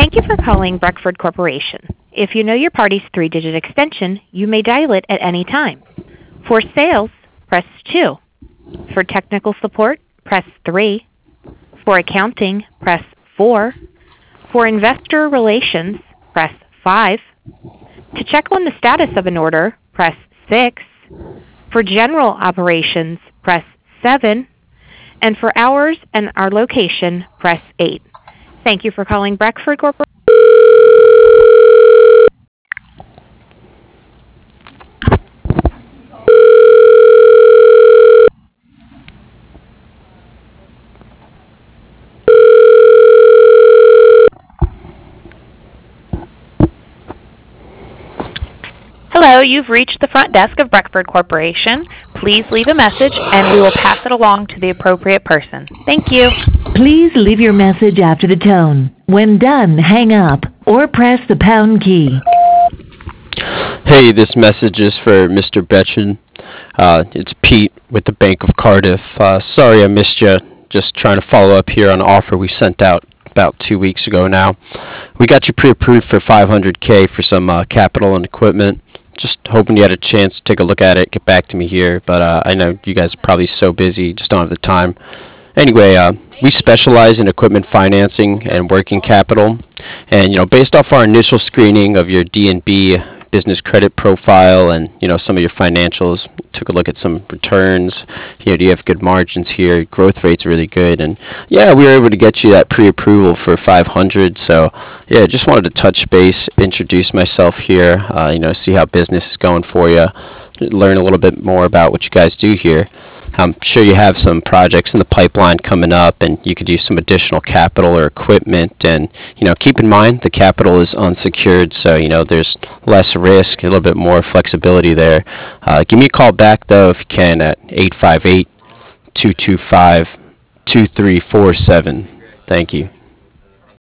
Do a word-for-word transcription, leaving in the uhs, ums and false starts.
Thank you for calling Breckford Corporation. If you know your party's three-digit extension, you may dial it at any time. For sales, press two. For technical support, press three. For accounting, press four. For investor relations, press five. To check on the status of an order, press six. For general operations, press seven. And for hours and our location, press eight. Thank you for calling Breckford Corporation. Hello, you've reached the front desk of Breckford Corporation. Please leave a message and we will pass it along to the appropriate person. Thank you. Please leave your message after the tone. When done, hang up or press the pound key. Hey, this message is for Mister Betchen. Uh, it's Pete with the Bank of Cardiff. Uh, sorry I missed you. Just trying to follow up here on an offer we sent out about two weeks ago now. We got you pre-approved for five hundred K for some uh, capital and equipment. Just hoping you had a chance to take a look at it, get back to me here. But uh, I know you guys are probably so busy, just don't have the time. Anyway, uh, we specialize in equipment financing and working capital. And, you know, based off our initial screening of your D and B business credit profile and, you know, some of your financials, took a look at some returns. You know, do you have good margins here? Growth rate's really good. And, yeah, we were able to get you that pre-approval for five hundred. So, yeah, just wanted to touch base, introduce myself here, uh, you know, see how business is going for you, learn a little bit more about what you guys do here. I'm sure you have some projects in the pipeline coming up, and you could use some additional capital or equipment. And, you know, keep in mind the capital is unsecured, so, you know, there's less risk, a little bit more flexibility there. Uh, give me a call back, though, if you can, at eight five eight, two two five, two three four seven. Thank you.